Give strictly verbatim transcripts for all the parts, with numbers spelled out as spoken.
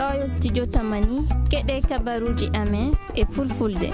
heɗitoyo studio tamani keɗe kabaruji amen e fulfulde.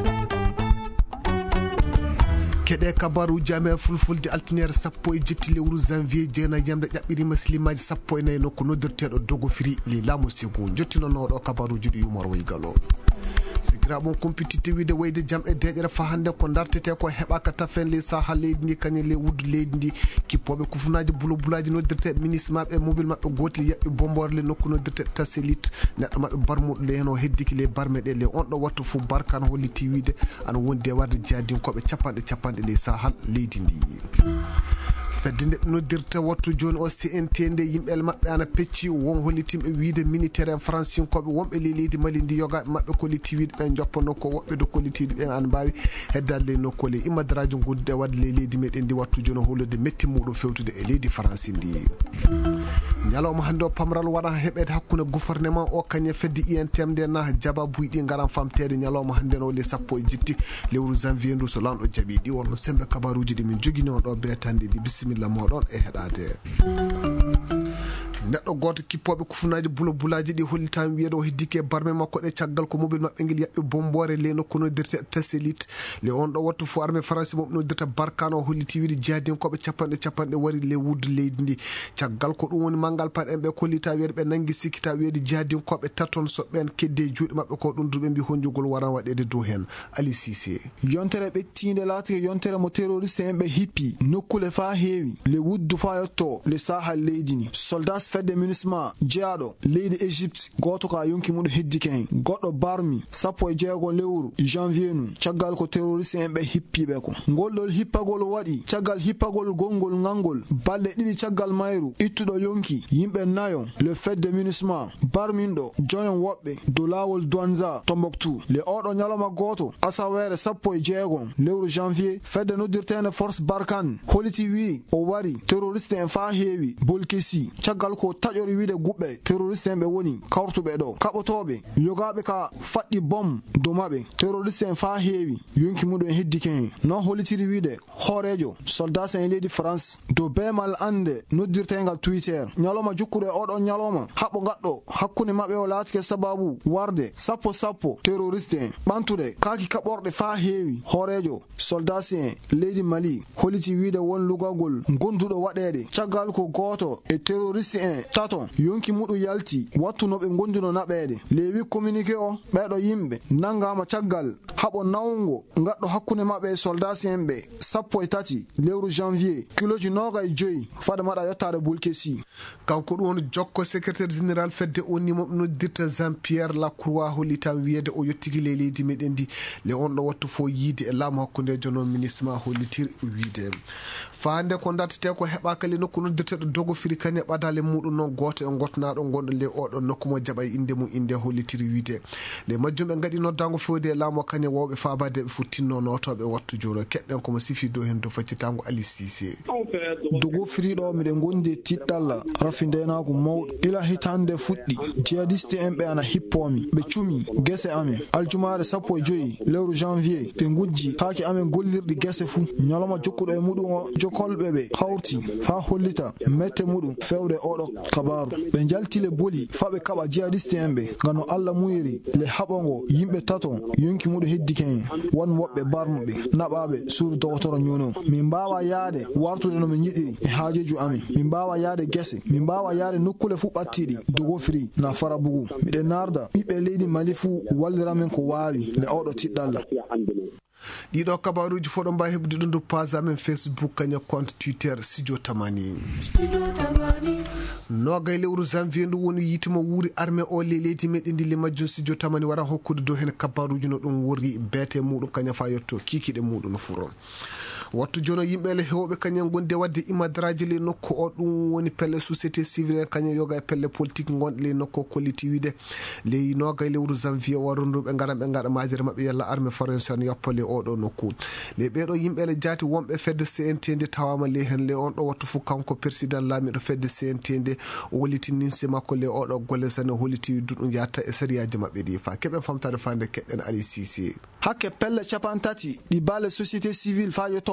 keɗe kabaruji amen fulfulde altinere sappo e jetti lewru janvier jeena yamde ƴaɓɓirima silimaji sappo e nayyi nokku noddirteɗo dogo firi li laamu sigu jottinonoɗo kabaruji ɗi yumor woygalo sikiraɓon compétitivité wiide wayde jaam e deƴere fa hande ko dartete ko heɓaka tafen ley saha leydi ndi kañum ley wuddu leydi ndi kippoɓe kufunaji bulo bulaji noddirteɓe ministre mabɓe mobile mabɓe gotel yaɓɓe bombore le nokku noddirteɗe taselite neɗɗo mabɓe barmuɗo le hen o heddiki le barme ɗe le on ɗo wattu fo barka no holliti wiide ana wondi e warde jadinkoɓe capanɗe capanɗe ley saha leydi ndi fedde nde noddirta wattu joni o C N T nde yimɓele mabɓe ana pecci won hollitimɓe wiide militaire en francinkoɓe wonɓe ley leydi Mali ndi yogaɓe mabɓe kolliti wiide ɓen joppano ko woɓɓe do kollitiɗe ɓen ana mbawi heddade ley nokkole imadaraji gondude wadde ley leydi meɗen ndi wattu joni hollude metti muɗum fewtude e leydi France ndi ñalawma hande o pamral waɗa heɓede hakkude gouvernement o kañe fedde I N T M nde na jaba buyɗi garan famtede ñalawma hande no le sappo e jetti lewru janvier ndu so lanɗo jaaɓi ɗi wonno sembe kabaruji ɗi min jogui on ɗo betande ɗi bisimilla moɗon e heɗade neɗɗo goto kippoɓe kufunaji bulo bulaji ɗi hollitami wiyeɗo o heddiki e barme makko ɗe caggal ko mobile mabɓe guel yaɓɓe bombore le nokku noddirte taselite le on ɗo wattu fo armé français moɓe noddirta barkano o holliti wiide jadinkoɓe capanɗe capanɗe wari le wuddu leydi ndi caggal ko ɗum woni manggal paɗen ɓe kollita wiyeɗe ɓe nangui sikkita wiyeede jadinkoɓe taton so ɓen kedde juuɗe mabɓe ko ɗum duɓe mbi honjugol waran waɗede dow hen Ali Cissé yontere ɓettinde laatike yontere mo terroriste en ɓe hippi nokkule fa heewi le wuddu fa yotto le sahal leydi ni soldats fedde munisma jeyaɗo leydi Égypte goto ka yonki muɗum heddike hen goɗɗo barmi sappo e jeegon lewru janvier nu caggal ko terroriste en ɓe hippiɓe ko ngolɗol hippagol waɗi caggal hippagol gongol ngangol balɗe ɗiɗi caggal mayru ittuɗo yonki yimɓe nayo le fedde munisma barminɗo joyon woɓɓe dow lawol Douanza Tombouctou le oɗo ñalawma goto asawere sappo e jeegon lewru janvier fedde noddirtende force Barkhane holliti wi o wari terroriste en fa heewi bolkesi caggal ko taƴori wiide guɓɓe terroriste en ɓe woni kawrtuɓe ɗo kaɓotoɓe yogaɓe ka faɗɗi bom dow maɓɓe terroriste en fa heewi yonki muɗum e heddike hen non hollitiri wiide hoorejo soldat en leydi France dow bemal ande noddirtengal Twitter ñalawma jukkuɗo e oɗon ñalawma haɓɓo gaɗɗo hakkude maɓɓe o laatike sababu warde sappo sappo terroriste en ɓantuɗe kaaki kaɓorɗe fa heewi hoorejo soldat en leydi Mali holliti wiide won lugagol gonduɗo waɗede caggal ko goto e terroriste en taton yonki muɗum yalti wattunoɓe gonduno naɓede lewi communiqué o ɓeɗo yimɓe nangama caggal haɓo nawgo gaɗɗo hakkude maɓɓe e soldat en ɓe sappo e tati lewru janvier kiloji noga e joyi fade maɗa yettade bulkesi kanko ɗum woni jokko secrétaire général fedde o nimo noddirta Jean Pierre Lacroix hollitam wiyede o yettigi le leydi meɗen ndi le on ɗo wattu fo yiide e laamu hakkude jono ministre ma hollitir wiide fa hande ko dartete ko heɓaka le nokku noddirteɗo dogo firi kañe ɓadale muɗum noon goto e gotnaɗo gonɗo le oɗon nokku mo jaɓa inde mum inde hollitiri wiide le majjumɓe gaɗi noddago fewde e laamu kañe wowɓe fabade ɓe fu tinno notoɓe wattu jono keɗɗen komo sifi dow hen dow faccitango Ali Cissé dogo firiɗo miɗen gondi tiɗɗalla rafindenago mawɗo ila hitande fuɗɗi jihadiste en ɓe ana hippomi ɓe cumi guese amen aljumare sappo e joyi lewru janvier ɓe gujji kaaki amen gollirɗi guese fuu ñalawma jokkuɗo e muɗum o jokolɓe ɓe hawti fa hollita mette muɗum fewde oɗo kabaru ɓe jaltile boli fa ɓe kaɓa jihadiste en ɓe ngam no Allah muyiri le haɓogo yimɓe taton yonki muɗum heddike hen won woɓɓe barmuɓe naɓaɓe suudu dogotoro ñono min mbawa yaade wartude no min yiɗiri e haajeju amen min mbawa yaade guese min mbawa yaade nokkule fuu ɓattiɗi dogo firi na farabugu miɗen narda ɓiɓɓe leydi Mali fuu walliramen ko wawi le oɗo tiɗɗalla ɗiɗo kabaruji fo ɗo mbawi heɓde ɗum do page amen Facebook kaña compte Twitter Studio Tamani nogay lewru janvier ndu woni yitimo wuuri armé o le leydi meɗen ndi le majjum Studio Tamani wara hokkude dow hen kabaruji no ɗum wori beete muɗum kaña fa yetto kikiɗe muɗum no furo wattu jono yimɓele hewɓe kañen gonde wadde imadaraji le nokku o ɗum woni pelle société civile kañen yoga e pelle politique gonɗe le nokku kolliti wiide ley nogay lewru janvier waronduɓe garan ɓe gaɗa majere mabɓe yalla armé français no yoppale oɗo nokku le ɓeɗo yimɓele jaati wonɓe fedde C N T nde tawama le hen le on ɗo wattu fu kanko président laamiɗo fedde C N T nde o hollitinninse makko le oɗo golle sane holliti duɗum yatta e sériyaji mabɓe ɗi fa keɓen famtade fande keɗɗen Ali Cissé hakke pelle capantati ɗi balle société civile fa yetto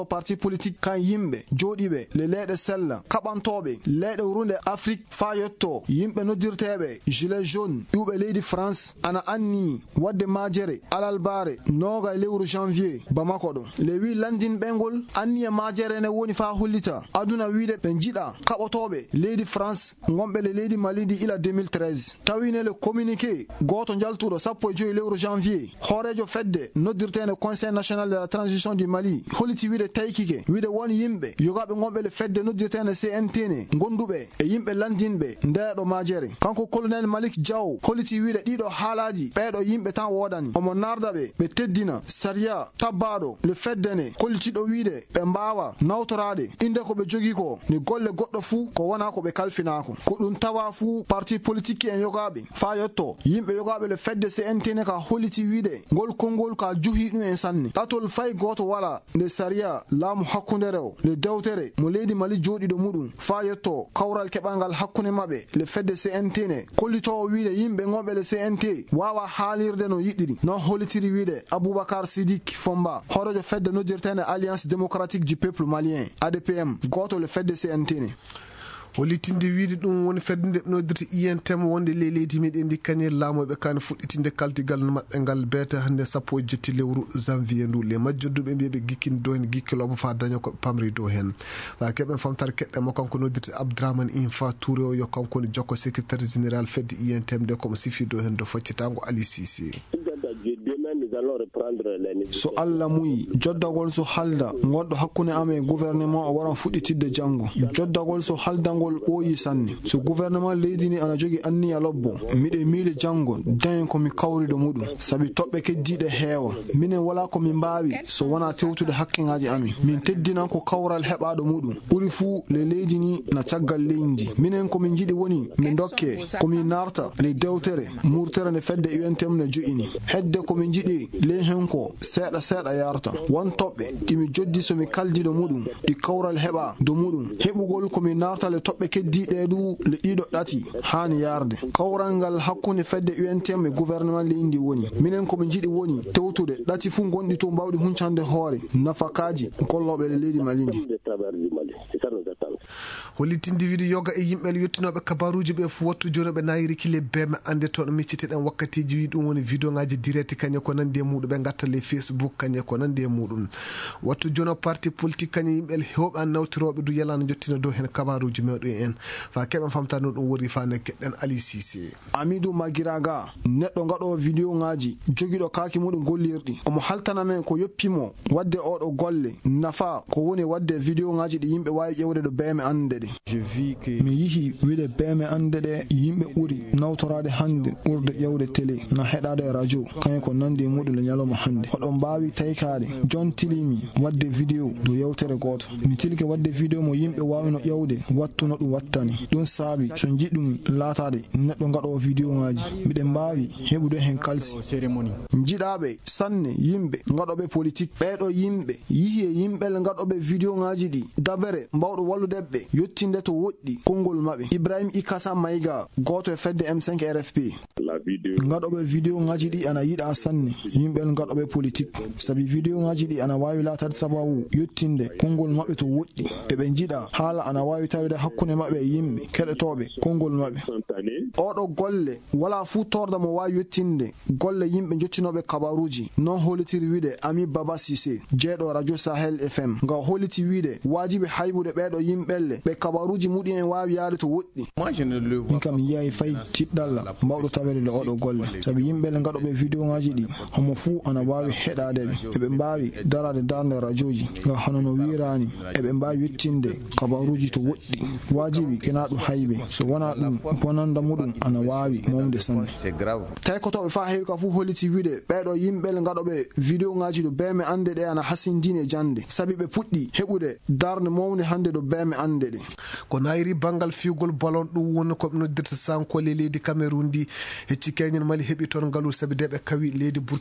parti politique kan yimɓe joɗiɓe le leɗe sella kaɓantoɓe leɗe wurunde afrique fa yetto yimɓe noddirteɓe gilet jaune ƴuɓe leydi france ana anni wadde majere alalbare noga lewru janvier bamako ɗo le wi landinɓe anniya majere ne woni fa hullita aduna wiide ɓe jiɗa kaɓotoɓe leydi france gonɓe le leydi malidi ila deux mille treize tawine le communiqué goto jaltuɗo sappo e joyi lewru janvier hoorejo fedde noddirtene conseil national de la transition du mali holliti wiide taykike wiide won yimɓe yogaɓe gonɓe le fedde noddirtene C N T ne gonduɓe e yimɓe landinɓe ndeɗo majere kanko colonel malik diaw holliti wiide ɗiɗo haalaji ɓeɗo yimɓe tan wodani omo nardaɓe ɓe teddina saria tabbaɗo le fedde ne kollitiɗo wiide ɓe mbawa nawtorade inde ko ɓe jogi ko ni golle goɗɗo fuu ko wona ko ɓe kalfinako ko ɗum tawa fuu parti politique en yogaɓe fa yetto yimɓe yogaɓe le fedde C N T ne ka holliti wiide ngol konngol ka juhi ɗum en sanne ɗatol fay goto wala nde saria laamu hakkundere o le dewtere mo leydi mali joɗiɗo muɗum fa yetto kawral keɓalngal hakkunde maɓɓe le fedde C N T ne kollitowo wiide yimɓe gonɓe le C N T wawa haalirde no yiɗiri non hollitiri wiide aboubacar sidik fomba horejo fedde noddirtene alliance démocratique du peuple malien A D P M goto le fedde C N T ne hollitinde wiide ɗum woni fedde nde noddirta I N T M wonde le leydi meɗen ndi kañel laamoɓe kane fuɗɗitinde kaldigal maɓɓe ngal beete hannde sappo e jetti lewru janvier ndu le majjodduɓe mbiya ɓe gikkini dow hen gikkiloɓe fa daña koɓe pamri dow hen fa keɓen famtare keɗɗemo kanko noddirta abdourahmane infa touré o yo kanko woni jokko secrétaire général fedde I N T M nde komo sifi dow hen do faccitango Ali Cissé. so Allah muyi joddagol so halda gonɗo hakkunde ame gouvernement o waran fuɗɗitidde janggo joddagol so haldangol ɓooyi sanne so gouvernement leydi ni ana jogi anniya lobbo miɗe miile janggo dañen komi kawriɗo muɗum saabi toɓɓe keddiɗe heewa minen wala komin mbawi so wona tewtude hakkeŋaji amin min teddinan ko kawral heɓaɗo muɗum ɓuri fuu le leydi ni na caggal leydi minen komin jiɗi woni mi dokke komin narta le dewtere murtere nde fedde U N T M ne joƴini hedde komin jiɗi le hen ko seeɗa seeɗa yarta won toɓɓe ɗimi joddi somi kaldiɗo muɗum ɗi kawral heɓa do muɗum heɓugol komi narta le toɓɓe keddiɗe du le ɗiɗo ɗati hani yarde kawral ngal hakkunde fedde U N T M e gouvernement leydi woni minen komi jiɗi woni tewtude ɗati fuu gonɗi to mbawɗi huncande hoore nafakaji golloɓe le leydi malindi hollitinde wiide yoga e yimɓe yettinoɓe kabaruji ɓe fo wattu joni ɓe nayiri kile beme ande toon micciteɗen wakkatiji wi ɗum woni vidéo ngaji direct kañe ko nandi e muɗum ɓe gatta le Facebook kañe ko nandi e muɗum wattu joni parti politique kañe yimɓe hewɓe an nawtiroɓe du yalano jottina dow hen kabaruji meɗen en fa keɓen famtade no ɗum wori fa ne keɗɗen Ali Cissé. Amidou Magiraga neɗɗo gaɗo vidéo ngaji joguiɗo kaki muɗum gollirɗi omo haltana men ko yoppimo wadde oɗo golle nafa ko woni wadde vidéo ngaji ɗi yimɓe wawi ƴewde ɗo beme ande ɗe mi yihi wiide beme ande ɗe yimɓe ɓuuri nawtorade hande ɓurde ƴewde télé na heɗade radio kañum ko nandi e muɗum le ñalawma hande oɗon mbawi taykade jon tilimi wadde vidéo do yewtere goto mi tilke wadde vidéo mo yimɓe wawino ƴewde wattuno ɗum wattani ɗum saabi so jiɗumi laatade neɗɗo gaɗo vidéo ngaji miɗen mbawi heɓude hen kalsi jiɗaɓe sanne yimɓe gaɗoɓe politique ɓeɗo yimɓe yihi e yimɓel gaɗoɓe vidéo ngaji ɗi dabere mbawɗo walludeɓe yettinde to woɗɗi konngol maɓɓe Ibrahim Ikasa Maïga goto e fedde M cinq R F P gaɗoɓe vidéo ngaji ɗi ana yiɗa sanne yimɓel gaɗoɓe politique sabi vidéo ngaji ɗi ana wawi latade sababu yettinde konngol maɓɓe to woɗɗi eɓe jiɗa haala ana wawi tawide hakkunde maɓɓe e yimɓe keɗotoɓe konngol maɓɓe oɗo golle wala fuu torda mo wawi yettinde golle yimɓe jottinoɓe kabaruji non hollitiri wiide Ami Baba Cissé jeeɗo radio Sahel F M nga holliti wiide wajiɓe haybude ɓeɗo yimɓelle ɓe kabaruji muɗi en wawi yaade to woɗɗi min kam yiyayi fayi tiɗɗalla mbawɗo tawede le oɗo golle saabi yimɓele gaɗoɓe vidéo ngaji ɗi homo fuu ana wawi heɗadeɓe eɓe mbawi darade darde radio ji nga hono no wirani eɓe mbawi yettinde kabaruji to woɗɗi wajibi kena ɗum hayɓe so wona ɗum bonanda muɗum ana wawi mawde sanne tawi kotoɓe fa heewi ka fuu holliti wiide ɓeɗo yimɓele gaɗoɓe vidéo ngaji ɗo beme ande ɗe ana hasindine jande saabi ɓe puɗɗi heɓude darde mawde hande ɗo beme ande ɗe ko nayri banggal fiugol ballon ɗum woni koɓe noddirta sankole leydi Cameroun ndi hecci keñen Mali heeɓi toon ngaalu saabi de ɓe kawi leydi Burkina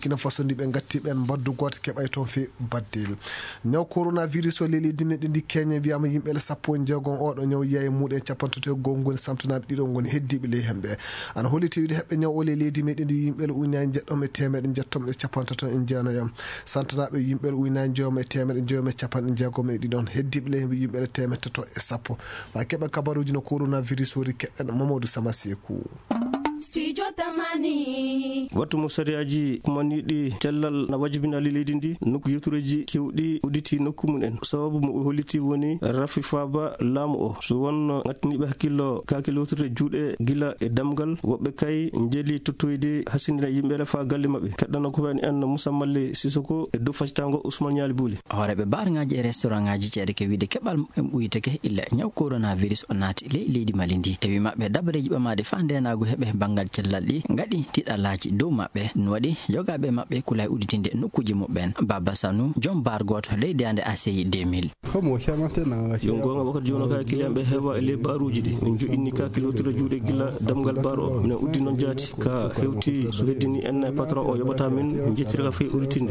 Burkina Faso ndi ɓe gatti ɓen baddu goto keɓay toon fe baddel ñaw coronavirus o lelidi meɗen ndi Kenya wiyama yimɓe sappo e jeegom oɗo ñaw yeeye muɗen capantato gongol samtanaɓe ɗiɗo goni heddiɓe ley hemɓe ana holliti wiide heɓɓe ñaw o lelidi meɗen ndi yimɓe ujunaje jeɗɗom e temeɗe jettom e capantato e jeenayam santanaɓe yimɓe ujunaje jeegom e temeɗe jeegom e capanɗe jeegom e ɗiɗon heddiɓe ley yimɓe temeɗe tato e sappo fa keɓe kabaruji no coronavirus wori keɓɓen Mamadou Samasekou. Studio Tamani wattu mo sariyaji kumaniɗi cellal na wajibinali leydi ndi nokku yewtureji kewɗi udditi nokku mum en sababu mo holliti woni Rafi Faba laamu o so wonno gattiniɓe hakkillo kake lewtude juuɗe gila e damgal woɓɓe kay jeeli tottoyde hasindina yimɓe fa galle mabɓe keɗɗano ko wani en Moussa Malle Sissoko e dow faccitango Ousmane Niali Bouli horeɓe bargaji e restaurant ngaji ceede ke wiide keɓal en ɓuyiteke illa ñaw coronavirus o naati ley leydi Mali ndi e wi mabɓe dabareji ɓamade fa ndenago heɓe bangal cellal ɗi gaɗi tiɗalaji dow mabɓe no waɗi jogaɓe mabɓe kulay uditinde nokkuji muɓɓen Baba Sanu John Bargot leydi ande A C I deux mille yo gonga wakati jono kay kiliyanɓe heewa e ley baruji ɗi min joƴinni ka kiloture juuɗe gila damgal bar o minen uddi noon jaati ka hewti so heddini en patron o yoɓata min jettira ka fewi uditinde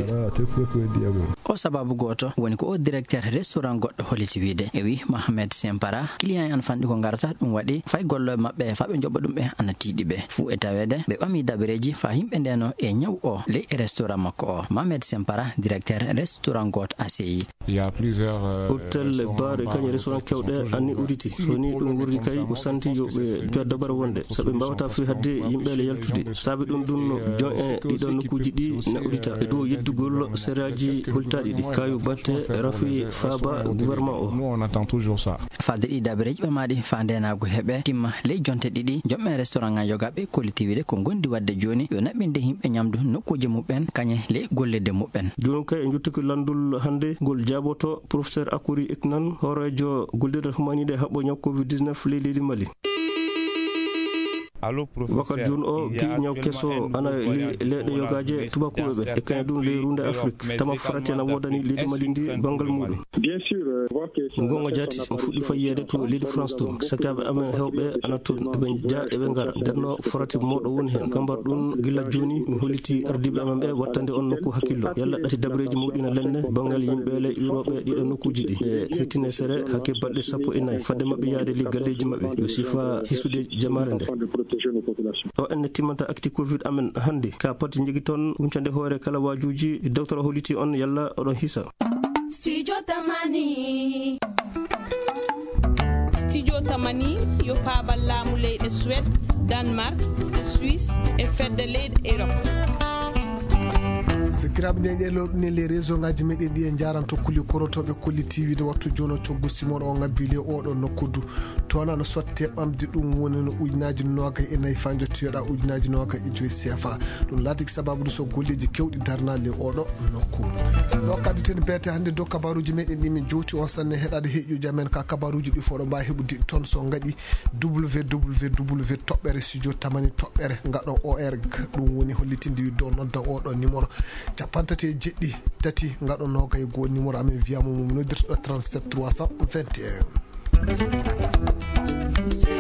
o sababu goto woni ko o directeur restaurant goɗɗo holliti wiide e wi Mohamed Sempara client en fanɗi ko garata ɗum waɗi fay gollo mabɓe fa ɓe joɓa ɗum ɓe ana tiiɗi ɓe fu e tawede ɓe ɓami dabareji fa yimɓe ndeno e ñaw o ley restaurant makko o Mohamed Sempara directeur restaurant goto A C I. Il y a plusieurs hôtel bar e kañum restaurant kewɗe anni uditi so ni ɗum wurdi kay ko santi yoɓe piya dabara wonde saɓe mbawata fi hadde yimɓele yaltude saabi ɗum ɗum jon e ɗiɗon nokkuji ɗi na udita e ɗo yeddugol sériyaji holtaɗi ɗi kayu batte Rafi Faba gouvernement o on attend toujours ça fadde ɗi dabareji ɓamaɗi fa ndenago heɓe timma ley jonte ɗiɗi joɓɓe restaurant nga yogaɓe collectivité ko gondi wadde joni yo naɓɓinde yimɓe ñamdu nokkuje muɓɓen kañe ley gollede muɓɓen joni kay e jottiki landul hande gol jaboto professeur Akouri Iknan horejo goldirde humanide haɓɓo ñaw covid dix-neuf ley leydi Mali. Wakat joni o kiwi ñaw keso ana leɗɗe yogaje tubakoɓe ɓe e kañum ɗum ley runde Afrique tama farati ana wodani leydi Mali ndi banggal muɗum gonga jaati o fuɗɗi fayyede to leydi France to sakiraɓe amen hewɓe ana toon eɓe ja eɓe gara ndenno farati moɗo woni hen kambar ɗum gila joni mi holliti ardiɓe amen ɓe wattande on nokku hakkillo yalla ɗati dabareji muɗina lenne banggal yimɓele euroɓe ɗiɗo nokkuji ɗi e hettine sere hakke balɗe sappo e nayyi fadde mabɓe yaade li galleji mabɓe yo sifa hisude jamare nde o enne timmanta acti covid amen hande ka pati jogui toon wuncande hoore kala wajuji docteur holliti on yalla oɗon hisa. Studio Tamani Studio Tamani yo paabal laamu leyɗe Suède Danemark Suisse e fedde leyɗe Europe. sikiraɓe ñeƴelo ne les réseau ngaji meɗen ɗi e jaran tokkuli korotoɓe kolliti wiide wattu joni coggu simon o ngabbili oɗo nokkudu toon ana sotte ɓamde ɗum woni no ujunaji noga e nayyi fa jottoyoɗa ujunaji noga e joyi C F A ɗum laatiki sababude so golleji kewɗi darnali oɗo nokku ɗo kadi ten beete hande dow kabaruji meɗen ɗi min jowti on sanne heɗade heƴƴuji amen ka kabaruji ɗi fo ɗo mbawi heɓude toon so gaɗi www toɓɓere studio tamani toɓɓere gaɗo org ɗum woni hollitinde wi dow nodda oɗo numéro capantati e jeɗɗi tati gaɗo noga e goho numéro amen wiyama mum noddirtoɗo trente-sept trois cent vingt et un.